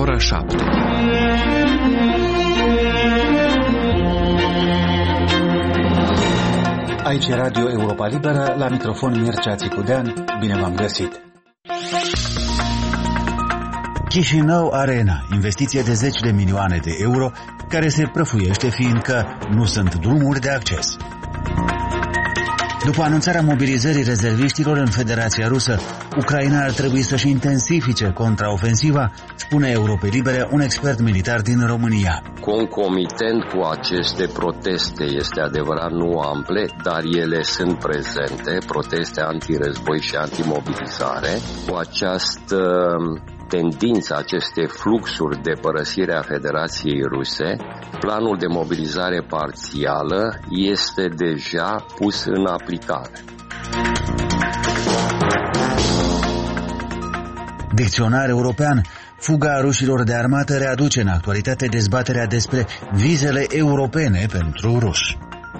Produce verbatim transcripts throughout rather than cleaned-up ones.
ora șapte. Aici e Radio Europa Liberă, la microfon Mircea Țicudean. Bine v-am găsit! Chișinău Arena, investiție de zeci de milioane de euro, care se prăfuiește fiindcă nu sunt drumuri de acces. După anunțarea mobilizării rezerviștilor în Federația Rusă, Ucraina ar trebui să-și intensifice contraofensiva, spune Europei Libere un expert militar din România. Concomitent cu aceste proteste, este adevărat nu ample, dar ele sunt prezente, proteste antirăzboi și antimobilizare, cu această tendință, aceste fluxuri de părăsire a Federației Ruse, planul de mobilizare parțială este deja pus în aplicare. Dicționar european. Fuga rușilor de armată readuce în actualitate dezbaterea despre vizele europene pentru ruși.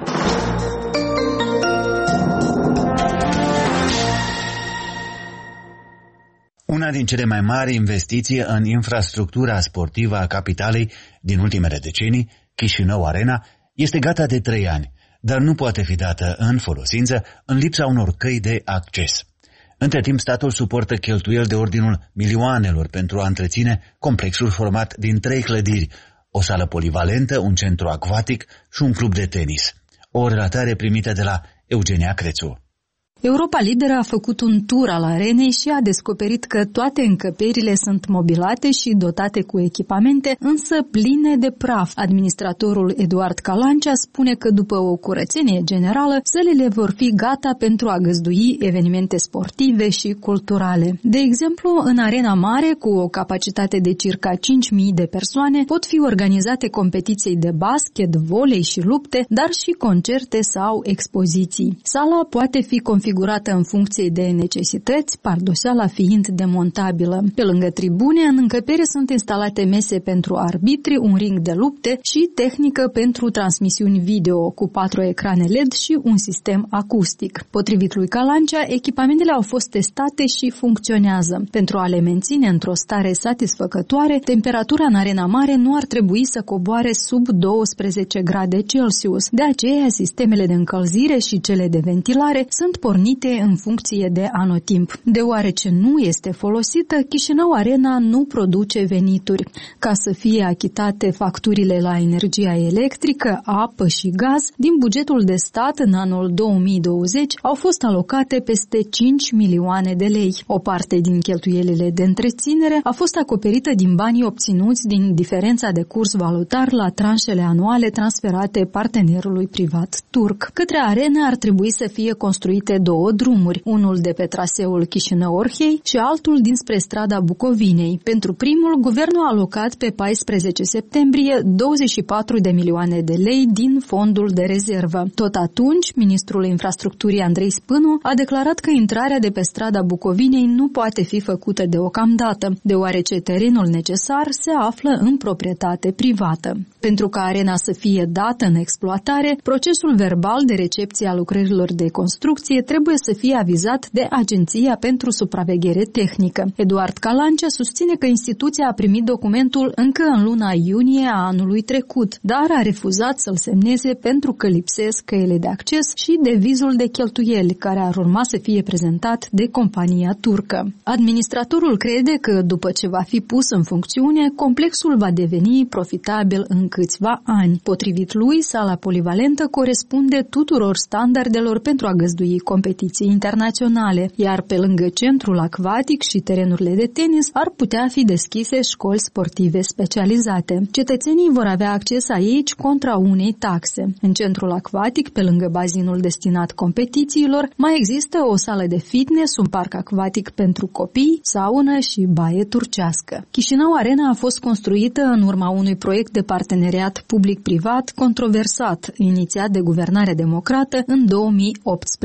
Una din cele mai mari investiții în infrastructura sportivă a capitalei din ultimele decenii, Chișinău Arena, este gata de trei ani, dar nu poate fi dată în folosință în lipsa unor căi de acces. Între timp, statul suportă cheltuieli de ordinul milioanelor pentru a întreține complexul format din trei clădiri, o sală polivalentă, un centru acvatic și un club de tenis. O relatare primită de la Eugenia Crețu. Europa Liberă a făcut un tur al arenei și a descoperit că toate încăperile sunt mobilate și dotate cu echipamente, însă pline de praf. Administratorul Eduard Calancea spune că după o curățenie generală, sălile vor fi gata pentru a găzdui evenimente sportive și culturale. De exemplu, în arena mare, cu o capacitate de circa cinci mii de persoane, pot fi organizate competiții de basket, volei și lupte, dar și concerte sau expoziții. Sala poate fi configurată în funcție de necesități, pardoseala fiind demontabilă. Pe lângă tribune, în încăpere sunt instalate mese pentru arbitri, un ring de lupte și tehnică pentru transmisiuni video, cu patru ecrane L E D și un sistem acustic. Potrivit lui Calancea, echipamentele au fost testate și funcționează. Pentru a le menține într-o stare satisfăcătoare, temperatura în arena mare nu ar trebui să coboare sub douăsprezece grade Celsius. De aceea, sistemele de încălzire și cele de ventilare sunt pornite în funcție de anotimp. Deoarece nu este folosită, Chișinău Arena nu produce venituri. Ca să fie achitate facturile la energia electrică, apă și gaz, din bugetul de stat în anul două mii douăzeci au fost alocate peste cinci milioane de lei. O parte din cheltuielile de întreținere a fost acoperită din banii obținuți din diferența de curs valutar la tranșele anuale transferate partenerului privat turc. Către arenă ar trebui să fie construite două drumuri, unul de pe traseul Chișinău-Orhei și altul dinspre strada Bucovinei. Pentru primul, guvernul a alocat pe paisprezece septembrie douăzeci și patru de milioane de lei din fondul de rezervă. Tot atunci, ministrul infrastructurii Andrei Spânu a declarat că intrarea de pe strada Bucovinei nu poate fi făcută deocamdată, deoarece terenul necesar se află în proprietate privată. Pentru ca arena să fie dată în exploatare, procesul verbal de recepție a lucrărilor de construcție trebuie să fie avizat de Agenția pentru Supraveghere Tehnică. Eduard Calancea susține că instituția a primit documentul încă în luna iunie a anului trecut, dar a refuzat să-l semneze pentru că lipsesc căile de acces și devizul de cheltuieli, care ar urma să fie prezentat de compania turcă. Administratorul crede că, după ce va fi pus în funcțiune, complexul va deveni profitabil în câțiva ani. Potrivit lui, sala polivalentă corespunde tuturor standardelor pentru a găzdui competiții internaționale, iar pe lângă centrul acvatic și terenurile de tenis ar putea fi deschise școli sportive specializate. Cetățenii vor avea acces aici contra unei taxe. În centrul acvatic, pe lângă bazinul destinat competițiilor, mai există o sală de fitness, un parc acvatic pentru copii, saună și baie turcească. Chișinău Arena a fost construită în urma unui proiect de parteneriat public-privat controversat, inițiat de guvernarea democrată în două mii optsprezece.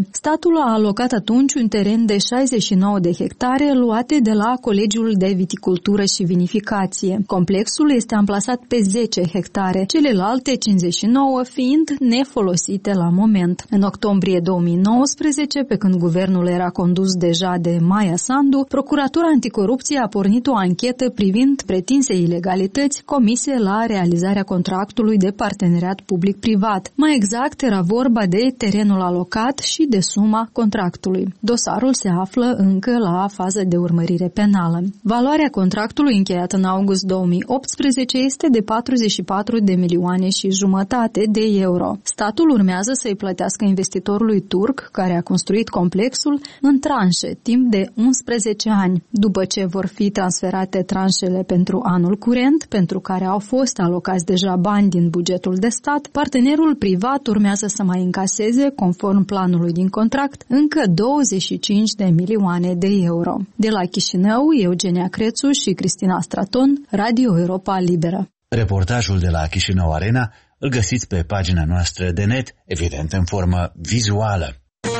Statul a alocat atunci un teren de șaizeci și nouă de hectare luate de la Colegiul de Viticultură și Vinificație. Complexul este amplasat pe zece hectare, celelalte cincizeci și nouă fiind nefolosite la moment. În octombrie două mii nouăsprezece, pe când guvernul era condus deja de Maia Sandu, Procuratura Anticorupție a pornit o anchetă privind pretinse ilegalități comise la realizarea contractului de parteneriat public-privat. Mai exact, era vorba de terenul alocat și de suma contractului. Dosarul se află încă la fază de urmărire penală. Valoarea contractului încheiat în august două mii optsprezece este de patruzeci și patru de milioane și jumătate de euro. Statul urmează să-i plătească investitorului turc, care a construit complexul, în tranșe, timp de unsprezece ani. După ce vor fi transferate tranșele pentru anul curent, pentru care au fost alocați deja bani din bugetul de stat, partenerul privat urmează să mai încaseze, conform planului din contract, încă douăzeci și cinci de milioane de euro. De la Chișinău, Eugenia Crețu și Cristina Straton, Radio Europa Liberă. Reportajul de la Chișinău Arena îl găsiți pe pagina noastră de net, evident în formă vizuală.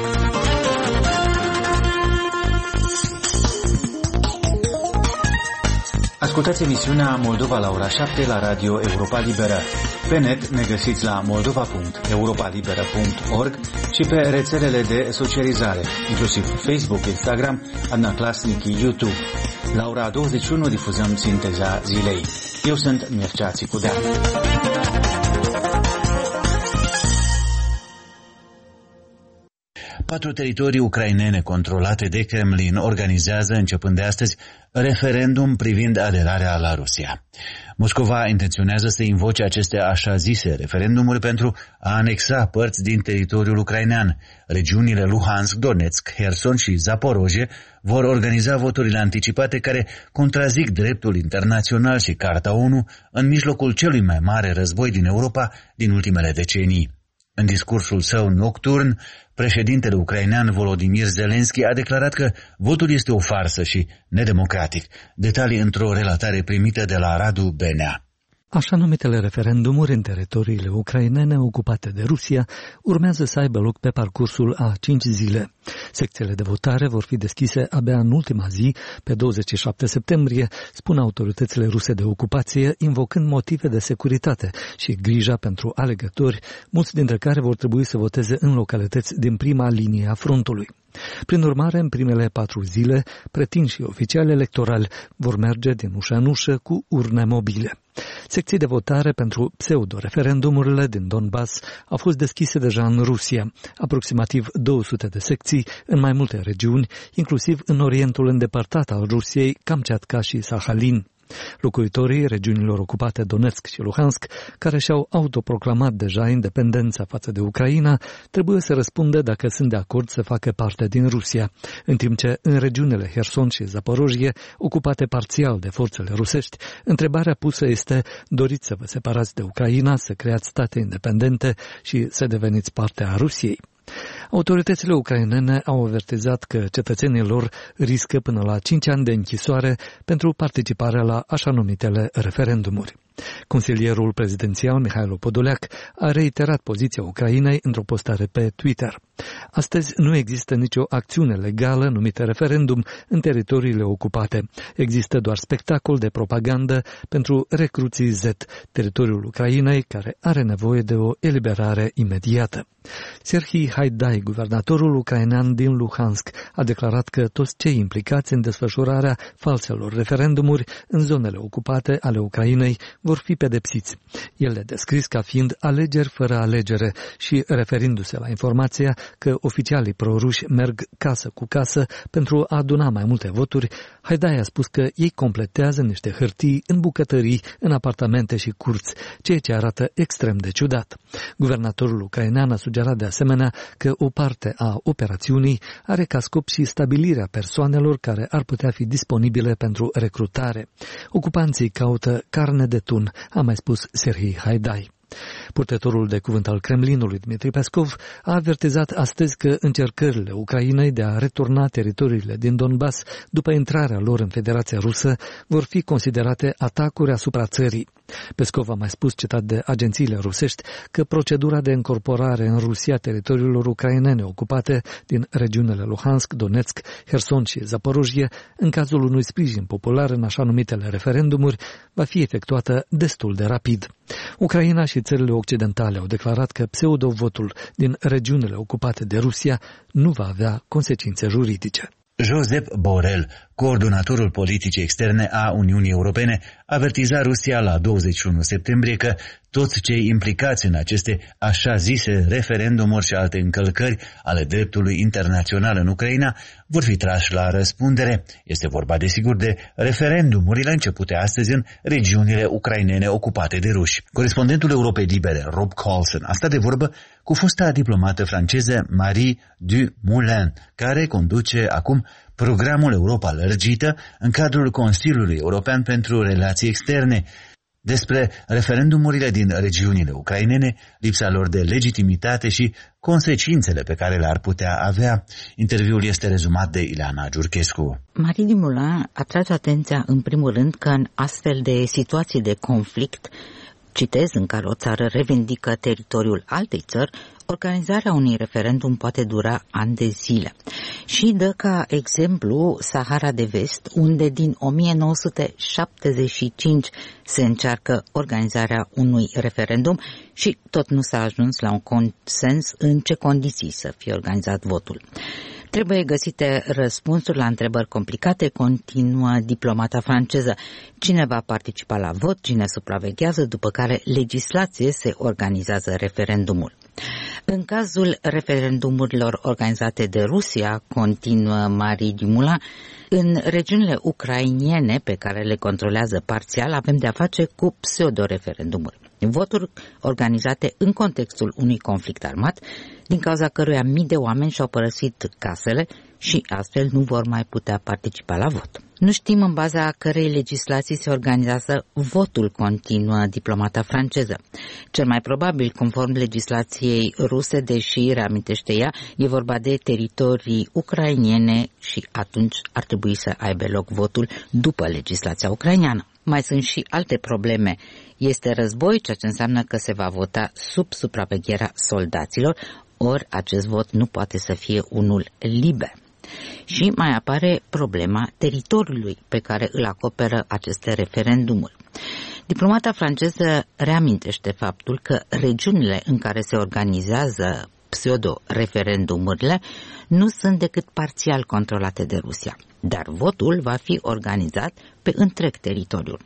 Ascultați emisiunea Moldova la ora șapte la Radio Europa Liberă. Pe net ne găsiți la moldova punct europa liberă punct org și pe rețelele de socializare, inclusiv Facebook, Instagram, Adnaclasnic, YouTube. La ora douăzeci și unu difuzăm sinteza zilei. Eu sunt Mircea Țicudean. Patru teritorii ucrainene controlate de Kremlin organizează, începând de astăzi, referendum privind aderarea la Rusia. Moscova intenționează să invoce aceste așa zise referendumuri pentru a anexa părți din teritoriul ucrainean. Regiunile Luhansk, Donetsk, Herson și Zaporozhye vor organiza voturile anticipate care contrazic dreptul internațional și Carta O N U în mijlocul celui mai mare război din Europa din ultimele decenii. În discursul său nocturn, președintele ucrainean Volodymyr Zelensky a declarat că votul este o farsă și nedemocratic. Detalii într-o relatare primită de la Radu Benea. Așa numitele referendumuri în teritoriile ucrainene ocupate de Rusia urmează să aibă loc pe parcursul a cinci zile. Secțiile de votare vor fi deschise abia în ultima zi, pe douăzeci și șapte septembrie, spun autoritățile ruse de ocupație, invocând motive de securitate și grija pentru alegători, mulți dintre care vor trebui să voteze în localități din prima linie a frontului. Prin urmare, în primele patru zile, pretinși oficiali electorali vor merge din ușă în ușă cu urne mobile. Secții de votare pentru pseudo-referendumurile din Donbass au fost deschise deja în Rusia, aproximativ două sute de secții în mai multe regiuni, inclusiv în orientul îndepărtat al Rusiei, Kamchatka și Sahalin. Locuitorii regiunilor ocupate Donetsk și Luhansk, care și-au autoproclamat deja independența față de Ucraina, trebuie să răspundă dacă sunt de acord să facă parte din Rusia, în timp ce în regiunile Herson și Zaporozhye, ocupate parțial de forțele rusești, întrebarea pusă este: doriți să vă separați de Ucraina, să creați state independente și să deveniți parte a Rusiei? Autoritățile ucrainene au avertizat că cetățenii lor riscă până la cinci ani de închisoare pentru participarea la așa numitele referendumuri. Consilierul prezidențial Mihailo Podolyak a reiterat poziția Ucrainei într-o postare pe Twitter. Astăzi nu există nicio acțiune legală numită referendum în teritoriile ocupate. Există doar spectacol de propagandă pentru recruții Z, teritoriul Ucrainei care are nevoie de o eliberare imediată. Serhii Haidai, guvernatorul ucrainean din Luhansk, a declarat că toți cei implicați în desfășurarea falselor referendumuri în zonele ocupate ale Ucrainei vor fi pedepsiți. El le-a descris ca fiind alegeri fără alegere și referindu-se la informația că oficialii proruși merg casă cu casă pentru a aduna mai multe voturi, Haidai a spus că ei completează niște hârtii în bucătării, în apartamente și curți, ceea ce arată extrem de ciudat. Guvernatorul ucrainean a sugerat de asemenea că o parte a operațiunii are ca scop și stabilirea persoanelor care ar putea fi disponibile pentru recrutare. Ocupanții caută carne de tun, a mai spus Serhii Haidai. Purtătorul de cuvânt al Kremlinului, Dmitri Peskov, a avertizat astăzi că încercările Ucrainei de a returna teritoriile din Donbass după intrarea lor în Federația Rusă vor fi considerate atacuri asupra țării. Peskov a mai spus, citat de agențiile rusești, că procedura de încorporare în Rusia teritoriilor ucrainene ocupate din regiunile Luhansk, Donetsk, Herson și Zaporojie, în cazul unui sprijin popular în așa numitele referendumuri, va fi efectuată destul de rapid. Ucraina și țările occidentale au declarat că pseudo-votul din regiunile ocupate de Rusia nu va avea consecințe juridice. Josep Borrell, coordonatorul politicii externe a Uniunii Europene, avertiza Rusia la douăzeci și unu septembrie că toți cei implicați în aceste așa zise referendumuri și alte încălcări ale dreptului internațional în Ucraina vor fi trași la răspundere. Este vorba desigur de referendumurile începute astăzi în regiunile ucrainene ocupate de ruși. Corespondentul Europei Libere, Rob Colson, a stat de vorbă cu fosta diplomată franceză Marie Dumoulin, care conduce acum programul Europa Lărgită în cadrul Consiliului European pentru Relații Externe. Despre referendumurile din regiunile ucrainene, lipsa lor de legitimitate și consecințele pe care le-ar putea avea. Interviul este rezumat de Ileana Giurchescu. Marie Dumoulin atrage atenția în primul rând că în astfel de situații de conflict, citez, în care o țară revendică teritoriul altei țări, organizarea unui referendum poate dura ani de zile. Și dă ca exemplu Sahara de Vest, unde din o mie nouă sute șaptezeci și cinci se încearcă organizarea unui referendum și tot nu s-a ajuns la un consens în ce condiții să fie organizat votul. Trebuie găsite răspunsuri la întrebări complicate, continuă diplomata franceză. Cine va participa la vot, cine supraveghează, după care legislație se organizează referendumul. În cazul referendumurilor organizate de Rusia, continuă Marie Dumoulin, în regiunile ucrainiene pe care le controlează parțial avem de-a face cu pseudo-referendumuri. Voturi organizate în contextul unui conflict armat, din cauza căruia mii de oameni și-au părăsit casele și astfel nu vor mai putea participa la vot. Nu știm în baza cărei legislații se organizează votul, continuă diplomata franceză. Cel mai probabil, conform legislației ruse, deși, reamintește ea, e vorba de teritorii ucrainiene și atunci ar trebui să aibă loc votul după legislația ucraineană. Mai sunt și alte probleme. Este război, ceea ce înseamnă că se va vota sub supravegherea soldaților, ori acest vot nu poate să fie unul liber. Și mai apare problema teritoriului pe care îl acoperă aceste referendumuri. Diplomata franceză reamintește faptul că regiunile în care se organizează pseudo-referendumurile nu sunt decât parțial controlate de Rusia, dar votul va fi organizat pe întreg teritoriul.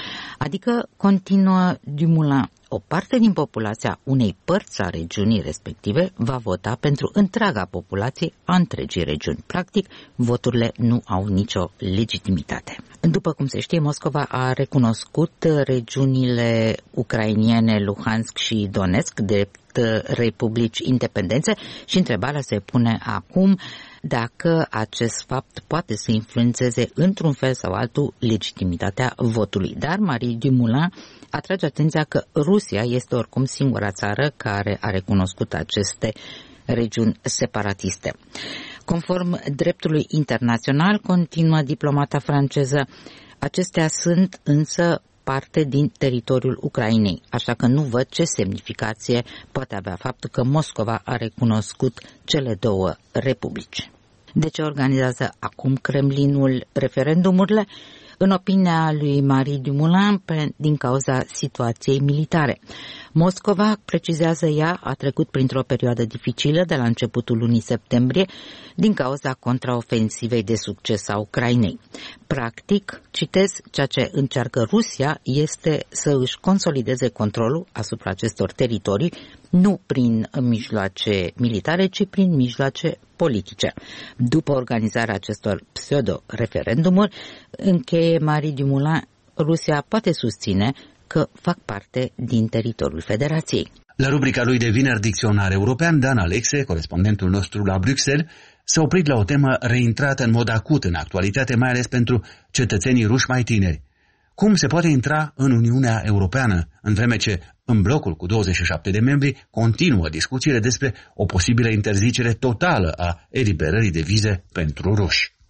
Adică, continuă Dumoulin, o parte din populația unei părți a regiunii respective va vota pentru întreaga populație a întregii regiuni. Practic, voturile nu au nicio legitimitate. După cum se știe, Moscova a recunoscut regiunile ucrainiene Luhansk și Donetsk drept republici independențe și întrebarea se pune acum dacă acest fapt poate să influențeze într-un fel sau altul legitimitatea votului. Dar Marie Dumoulin atrage atenția că Rusia este oricum singura țară care a recunoscut aceste regiuni separatiste. Conform dreptului internațional, continuă diplomata franceză, acestea sunt însă parte din teritoriul Ucrainei, așa că nu văd ce semnificație poate avea faptul că Moscova a recunoscut cele două republici. De ce organizează acum Kremlinul referendumurile? În opinia lui Marie Dumoulin, din cauza situației militare. Moscova, precizează ea, a trecut printr-o perioadă dificilă de la începutul lunii septembrie din cauza contraofensivei de succes a Ucrainei. Practic, citez, ceea ce încearcă Rusia este să își consolideze controlul asupra acestor teritorii, nu prin mijloace militare, ci prin mijloace politice. După organizarea acestor pseudo-referendumuri, încheie Marie Dumoulin, Rusia poate susține că fac parte din teritoriul Federației. La rubrica lui de vineri Dicționar European, Dan Alexe, corespondentul nostru la Bruxelles, s-a oprit la o temă reintrată în mod acut în actualitate, mai ales pentru cetățenii ruși mai tineri. Cum se poate intra în Uniunea Europeană, în vreme ce în blocul cu douăzeci și șapte de membri continuă discuțiile despre o posibilă interzicere totală a eliberării de vize pentru ruși?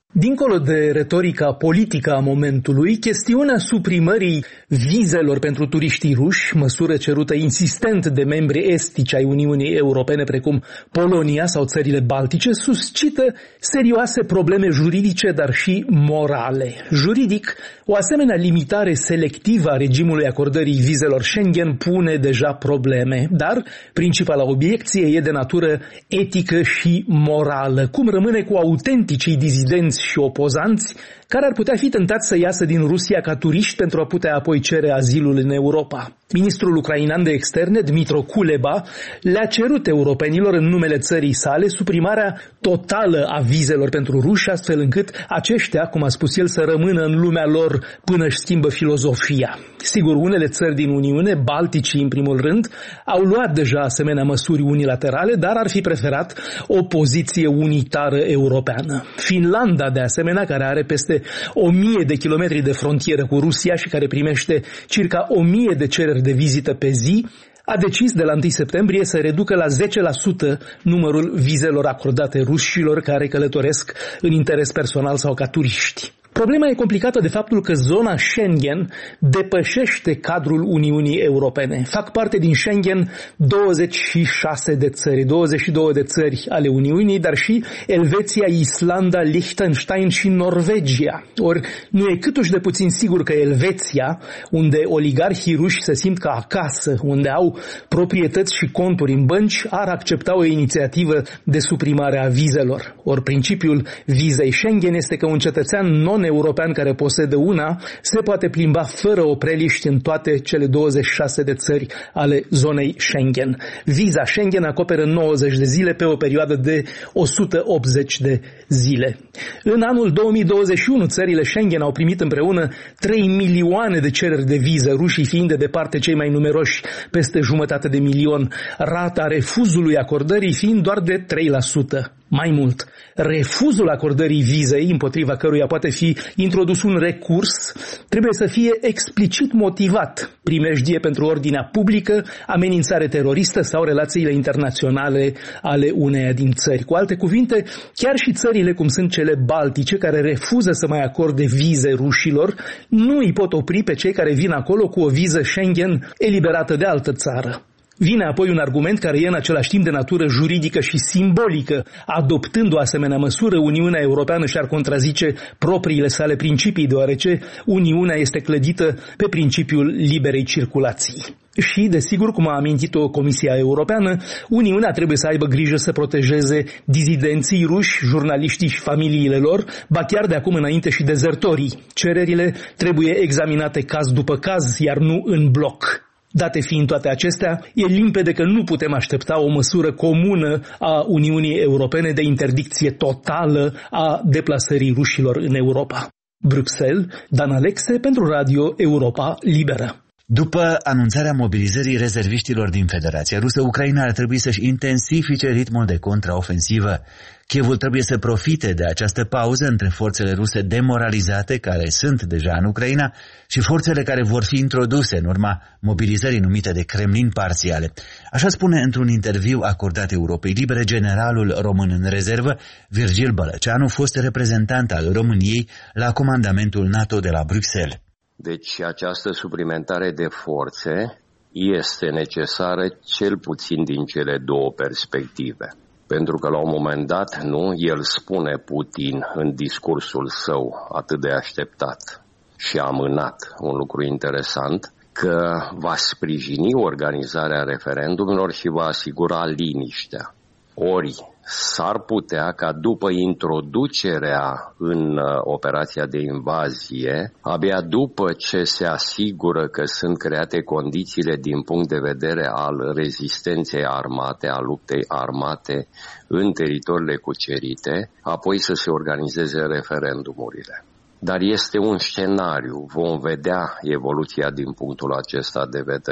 Dincolo de retorica politică a momentului, chestiunea suprimării vizelor pentru turiștii ruși, măsură cerută insistent de membri estici ai Uniunii Europene precum Polonia sau țările baltice, suscită serioase probleme juridice, dar și morale. Juridic, o asemenea limitare selectivă a regimului acordării vizelor Schengen pune deja probleme, dar principala obiecție e de natură etică și morală. Cum rămâne cu autenticii dizidenți și opozanți care ar putea fi tentați să iasă din Rusia ca turiști pentru a putea apoi cere azilul în Europa? Ministrul ucrainean de externe, Dmytro Kuleba, le-a cerut europenilor în numele țării sale suprimarea totală a vizelor pentru ruși, astfel încât aceștia, cum a spus el, să rămână în lumea lor până își schimbă filozofia. Sigur, unele țări din Uniune, balticii în primul rând, au luat deja asemenea măsuri unilaterale, dar ar fi preferat o poziție unitară europeană. Finlanda, de asemenea, care are peste o mie de kilometri de frontieră cu Rusia și care primește circa o mie de cereri de vizită pe zi, a decis de la întâi septembrie să reducă la zece la sută numărul vizelor acordate rușilor care călătoresc în interes personal sau ca turiști. Problema e complicată de faptul că zona Schengen depășește cadrul Uniunii Europene. Fac parte din Schengen douăzeci și șase de țări, douăzeci și două de țări ale Uniunii, dar și Elveția, Islanda, Liechtenstein și Norvegia. Ori nu e câtuși de puțin sigur că Elveția, unde oligarhii ruși se simt ca acasă, unde au proprietăți și conturi în bănci, ar accepta o inițiativă de suprimare a vizelor. Ori principiul vizei Schengen este că un cetățean non european care posedă una se poate plimba fără opreliști în toate cele douăzeci și șase de țări ale zonei Schengen. Viza Schengen acoperă nouăzeci de zile pe o perioadă de o sută optzeci de zile. În anul două mii douăzeci și unu, țările Schengen au primit împreună trei milioane de cereri de viză, rușii fiind de departe cei mai numeroși, peste jumătate de milion, rata refuzului acordării fiind doar de trei la sută. Mai mult, refuzul acordării vizei, împotriva căruia poate fi introdus un recurs, trebuie să fie explicit motivat: primejdie pentru ordinea publică, amenințare teroristă sau relațiile internaționale ale uneia din țări. Cu alte cuvinte, chiar și țările cum sunt cele baltice, care refuză să mai acorde vize rușilor, nu îi pot opri pe cei care vin acolo cu o viză Schengen eliberată de altă țară. Vine apoi un argument care e în același timp de natură juridică și simbolică. Adoptând o asemenea măsură, Uniunea Europeană și-ar contrazice propriile sale principii, deoarece Uniunea este clădită pe principiul liberei circulații. Și, desigur, cum a amintit-o Comisia Europeană, Uniunea trebuie să aibă grijă să protejeze dizidenții ruși, jurnaliștii și familiile lor, ba chiar de acum înainte și dezertorii. Cererile trebuie examinate caz după caz, iar nu în bloc. Date fiind toate acestea, e limpede că nu putem aștepta o măsură comună a Uniunii Europene de interdicție totală a deplasării rușilor în Europa. Bruxelles, Dan Alexe pentru Radio Europa Liberă. După anunțarea mobilizării rezerviștilor din Federația Rusă, Ucraina ar trebui să-și intensifice ritmul de contraofensivă. Kievul trebuie să profite de această pauză între forțele ruse demoralizate, care sunt deja în Ucraina, și forțele care vor fi introduse în urma mobilizării numite de Kremlin parțiale. Așa spune într-un interviu acordat Europei Libere generalul român în rezervă, Virgil Bălăceanu, fost reprezentant al României la comandamentul NATO de la Bruxelles. Deci această suplimentare de forțe este necesară cel puțin din cele două perspective. Pentru că la un moment dat, nu, el spune Putin în discursul său atât de așteptat și amânat, un lucru interesant, că va sprijini organizarea referendumilor și va asigura liniștea. Ori s-ar putea ca după introducerea în operația de invazie, abia după ce se asigură că sunt create condițiile din punct de vedere al rezistenței armate, a luptei armate în teritoriile cucerite, apoi să se organizeze referendumurile. Dar este un scenariu, vom vedea evoluția din punctul acesta de vedere.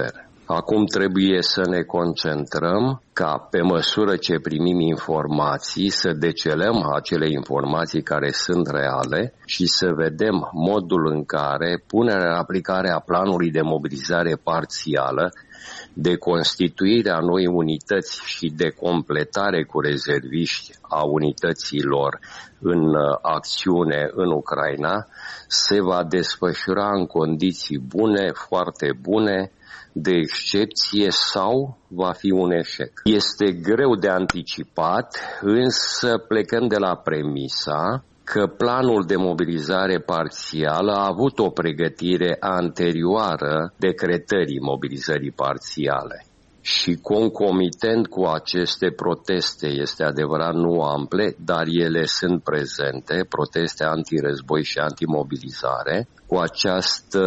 Acum trebuie să ne concentrăm ca pe măsură ce primim informații să decelăm acele informații care sunt reale și să vedem modul în care punerea în aplicare a planului de mobilizare parțială, de constituire a noi unități și de completare cu rezerviști a unităților în acțiune în Ucraina se va desfășura în condiții bune, foarte bune, de excepție sau va fi un eșec. Este greu de anticipat, însă plecăm de la premisa că planul de mobilizare parțială a avut o pregătire anterioară decretării mobilizării parțiale. Și concomitent cu aceste proteste, este adevărat nu ample, dar ele sunt prezente, proteste antirăzboi și antimobilizare, cu această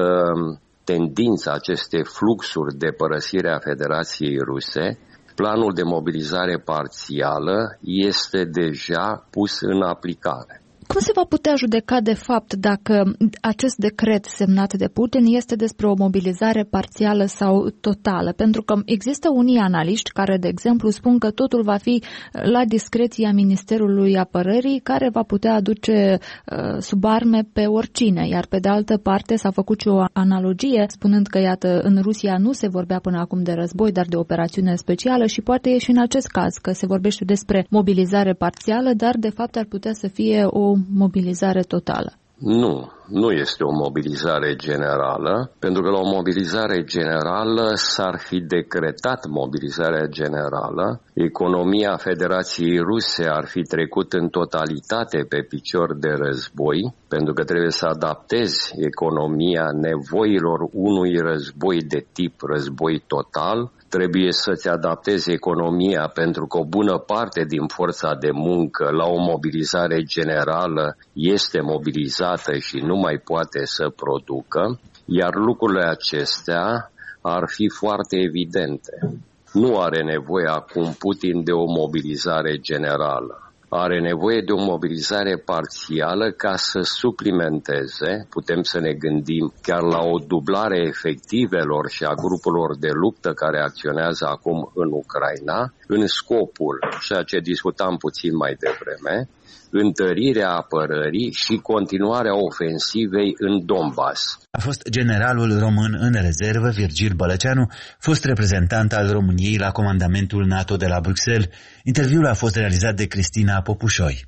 tendință, aceste fluxuri de părăsire a Federației Ruse, planul de mobilizare parțială este deja pus în aplicare. Cum se va putea judeca de fapt dacă acest decret semnat de Putin este despre o mobilizare parțială sau totală? Pentru că există unii analiști care, de exemplu, spun că totul va fi la discreția Ministerului Apărării, care va putea aduce uh, sub arme pe oricine. Iar pe de altă parte s-a făcut și o analogie, spunând că, iată, în Rusia nu se vorbea până acum de război, dar de operațiune specială și poate e și în acest caz că se vorbește despre mobilizare parțială, dar de fapt ar putea să fie o mobilizare totală. Nu, nu este o mobilizare generală, pentru că la o mobilizare generală s-ar fi decretat mobilizarea generală, economia Federației Ruse ar fi trecut în totalitate pe picior de război, pentru că trebuie să adaptezi economia nevoilor unui război de tip război total, trebuie să-ți adaptezi economia pentru că o bună parte din forța de muncă la o mobilizare generală este mobilizată și nu mai poate să producă, iar lucrurile acestea ar fi foarte evidente. Nu are nevoie acum Putin de o mobilizare generală. Are nevoie de o mobilizare parțială ca să suplimenteze, putem să ne gândim chiar la o dublare efectivelor și a grupurilor de luptă care acționează acum în Ucraina, în scopul, ceea ce discutam puțin mai devreme, întărirea apărării și continuarea ofensivei în Donbass. A fost generalul român în rezervă, Virgil Bălăceanu, fost reprezentant al României la comandamentul NATO de la Bruxelles. Interviul a fost realizat de Cristina Popușoi.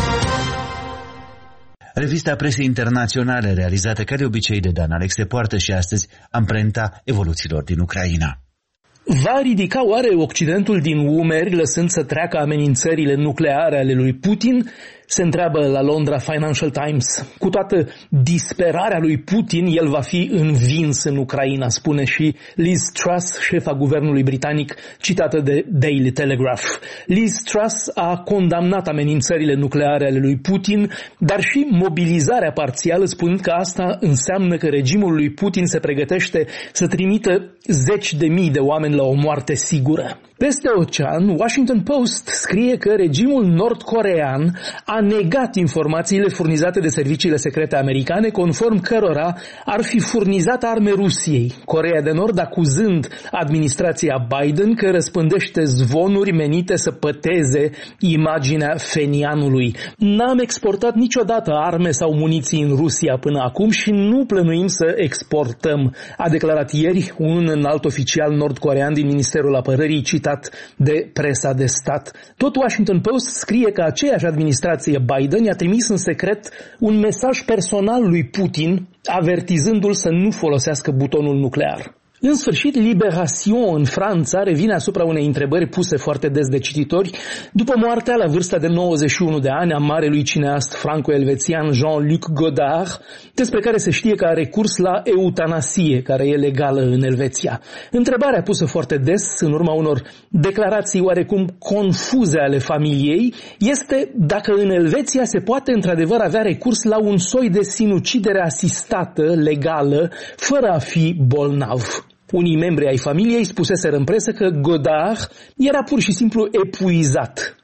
Revista presei internaționale, realizată ca de obicei de Dan Alexe, poartă și astăzi amprenta evoluțiilor din Ucraina. Va ridica oare Occidentul din umeri lăsând să treacă amenințările nucleare ale lui Putin? Se întreabă la Londra Financial Times. Cu toată disperarea lui Putin, el va fi învins în Ucraina, spune și Liz Truss, șefa guvernului britanic, citată de Daily Telegraph. Liz Truss a condamnat amenințările nucleare ale lui Putin, dar și mobilizarea parțială, spunând că asta înseamnă că regimul lui Putin se pregătește să trimită zeci de mii de oameni la o moarte sigură. Peste ocean, Washington Post scrie că regimul nord-corean a negat informațiile furnizate de serviciile secrete americane, conform cărora ar fi furnizat arme Rusiei, Coreea de Nord acuzând administrația Biden că răspândește zvonuri menite să păteze imaginea fenianului. N-am exportat niciodată arme sau muniții în Rusia până acum și nu plănuim să exportăm, a declarat ieri un înalt oficial nord-corean din Ministerul Apărării, citat de presa de stat. Tot Washington Post scrie că aceeași administrație Biden i-a trimis în secret un mesaj personal lui Putin, avertizându-l să nu folosească butonul nuclear. În sfârșit, Libération în Franța revine asupra unei întrebări puse foarte des de cititori după moartea la vârsta de nouăzeci și unu de ani a marelui cineast franco-elvețian Jean-Luc Godard, despre care se știe că a recurs la eutanasie, care e legală în Elveția. Întrebarea pusă foarte des, în urma unor declarații oarecum confuze ale familiei, este dacă în Elveția se poate într-adevăr avea recurs la un soi de sinucidere asistată, legală, fără a fi bolnav. Unii membri ai familiei spuseseră în presă că Godard era pur și simplu epuizat.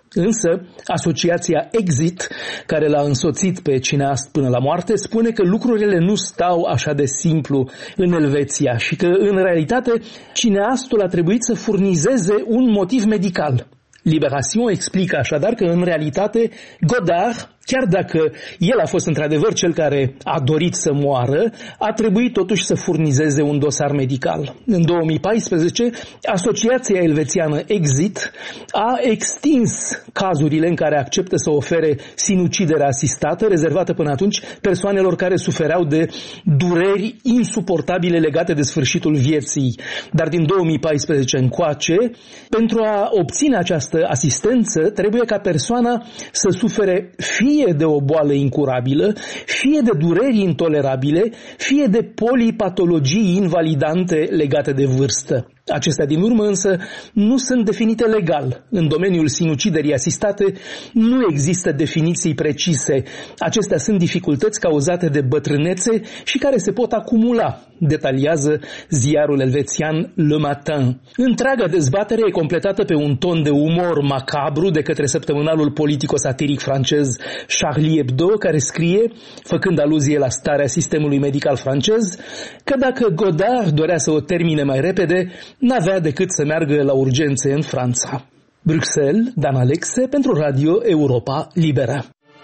Însă, asociația Exit, care l-a însoțit pe cineast până la moarte, spune că lucrurile nu stau așa de simplu în Elveția și că, în realitate, cineastul a trebuit să furnizeze un motiv medical. Libération explică așadar că, în realitate, Godard, chiar dacă el a fost într-adevăr cel care a dorit să moară, a trebuit totuși să furnizeze un dosar medical. În două mii paisprezece, Asociația Elvețiană Exit a extins cazurile în care acceptă să ofere sinucidere asistată, rezervată până atunci persoanelor care sufereau de dureri insuportabile legate de sfârșitul vieții. Dar din două mii paisprezece încoace, pentru a obține această asistență, trebuie ca persoana să sufere fie de o boală incurabilă, fie de dureri intolerabile, fie de polipatologii invalidante legate de vârstă. Acestea din urmă însă nu sunt definite legal. În domeniul sinuciderii asistate nu există definiții precise. Acestea sunt dificultăți cauzate de bătrânețe și care se pot acumula, detaliază ziarul elvețian Le Matin. Întreaga dezbatere e completată pe un ton de umor macabru de către săptămânalul politico-satiric francez Charlie Hebdo, care scrie, făcând aluzie la starea sistemului medical francez, că dacă Godard dorea să o termine mai repede, n-avea decât să meargă la urgențe în Franța. Bruxelles, Dan Alexe, pentru Radio Europa Liberă.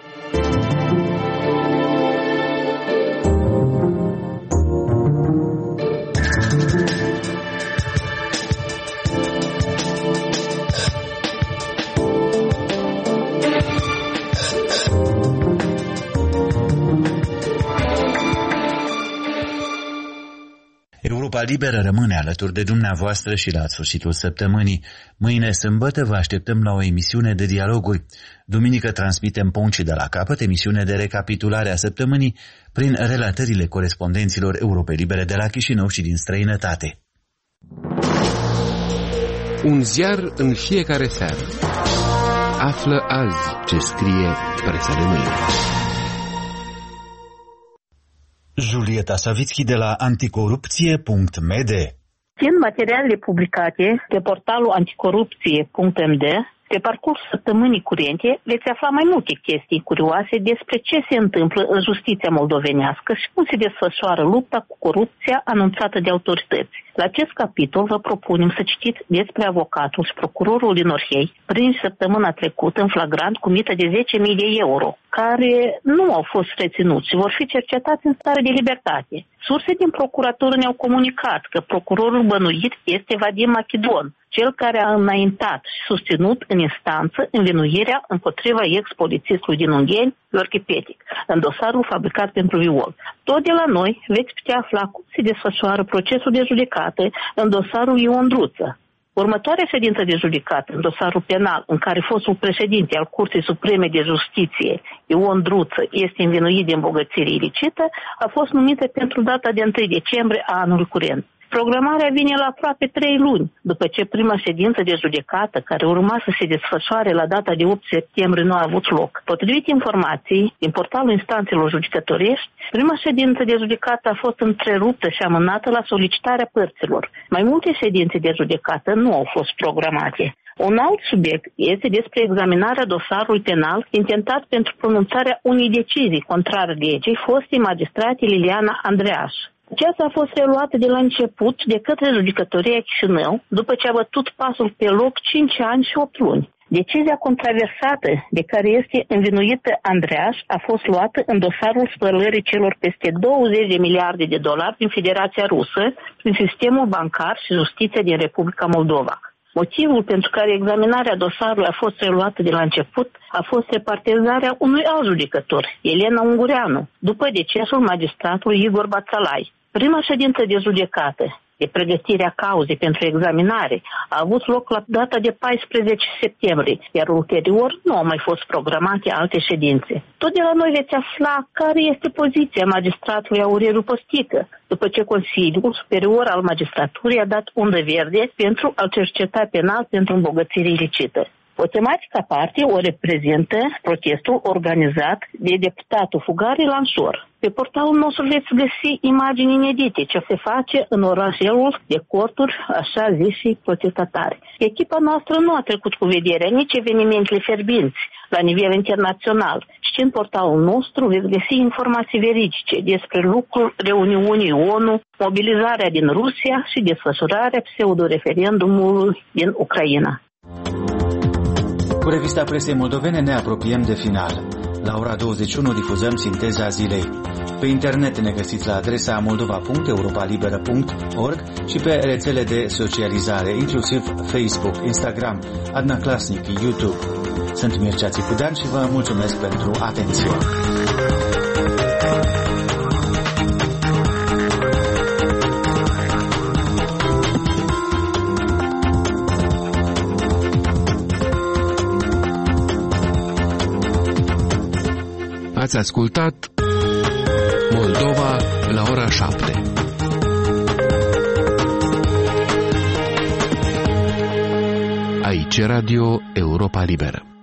Europa Liberă rămâne alături de dumneavoastră și la sfârșitul săptămânii. Mâine, sâmbătă, vă așteptăm la o emisiune de dialoguri. Duminică transmitem Poncii de la capăt, emisiune de recapitulare a săptămânii prin relatările corespondenților Europei Libere de la Chișinău și din străinătate. Un ziar în fiecare seară. Află azi ce scrie presa de mâine. Julieta Savitski de la anticorupție punct m d. Din materialele publicate pe portalul anticorupție punct m d, pe parcursul săptămânii curente veți afla mai multe chestii curioase despre ce se întâmplă în justiția moldovenească și cum se desfășoară lupta cu corupția anunțată de autorități. La acest capitol vă propunem să citiți despre avocatul și procurorul din Orhei, prins săptămâna trecută în flagrant cu mită de zece mii de euro, care nu au fost reținuți și vor fi cercetați în stare de libertate. Surse din procuratură ne-au comunicat că procurorul bănuit este Vadim Machidon, cel care a înaintat și susținut în instanță învinuirea împotriva ex-polițistului din Ungheni, Gheorghe Petic, în dosarul fabricat pentru viol. Tot de la noi veți putea afla cum se desfășoară procesul de judecată în dosarul Ion Druță. Următoarea ședință de judecată în dosarul penal în care fostul președinte al Curții Supreme de Justiție, Ion Druță, este învinuit de îmbogățire ilicită, a fost numită pentru data de întâi decembrie a anului curent. Programarea vine la aproape trei luni, după ce prima ședință de judecată, care urma să se desfășoare la data de opt septembrie, nu a avut loc. Potrivit informații din portalul instanțelor judecătorești, prima ședință de judecată a fost întreruptă și amânată la solicitarea părților. Mai multe ședințe de judecată nu au fost programate. Un alt subiect este despre examinarea dosarului penal intentat pentru pronunțarea unei decizii contrare legii fostei magistrate Liliana Andreaș. Aceasta a fost reluată de la început de către judecătoria Chișinău, după ce a bătut pasul pe loc cinci ani și opt luni. Decizia controversată de care este învinuită Andreaș a fost luată în dosarul spălării celor peste douăzeci de miliarde de dolari din Federația Rusă, prin sistemul bancar și justiția din Republica Moldova. Motivul pentru care examinarea dosarului a fost reluată de la început a fost repartizarea unui alt judecător, Elena Ungureanu, după decesul magistratului Igor Bațalai. Prima ședință de judecată de pregătire a cauzei pentru examinare a avut loc la data de paisprezece septembrie, iar ulterior nu au mai fost programate alte ședințe. Tot de la noi veți afla care este poziția magistratului Aureliu Postică, după ce Consiliul Superior al Magistraturii a dat undă verde pentru a cerceta penal pentru îmbogățire ilicită. O tematică aparte o reprezintă protestul organizat de deputatul Fugari Lansor. Pe portalul nostru veți găsi imagini inedite ce se face în orașelul de corturi, așa ziși protestatari. Echipa noastră nu a trecut cu vederea nici evenimentele fierbinți la nivel internațional și în portalul nostru veți găsi informații veridice despre lucrul reuniunii O N U, mobilizarea din Rusia și desfășurarea pseudo-referendumului din Ucraina. Cu revista presei moldovene ne apropiem de final. La ora douăzeci și unu difuzăm sinteza zilei. Pe internet ne găsiți la adresa moldova punct europalibera punct org și pe rețele de socializare, inclusiv Facebook, Instagram, Adna Klasnic, YouTube. Sunt Mircea Țicudean și vă mulțumesc pentru atenție. Ați ascultat Moldova la ora șapte. Aici Radio Europa Liberă.